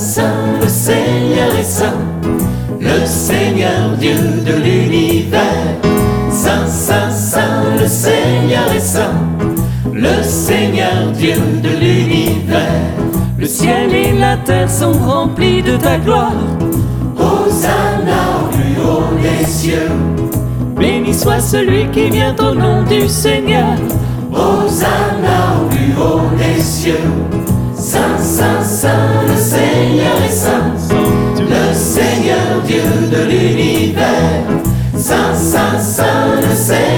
Saint, le Seigneur est saint, le Seigneur Dieu de l'univers. Saint, Saint, Saint, le Seigneur est saint, le Seigneur Dieu de l'univers. Le ciel et la terre sont remplis de ta gloire. Hosanna au plus haut des cieux. Béni soit celui qui vient au nom du Seigneur. Hosanna au plus haut des cieux. Saint, Saint, Saint, le Seigneur est saint, le Seigneur Dieu de l'univers. Saint, Saint, Saint, le Seigneur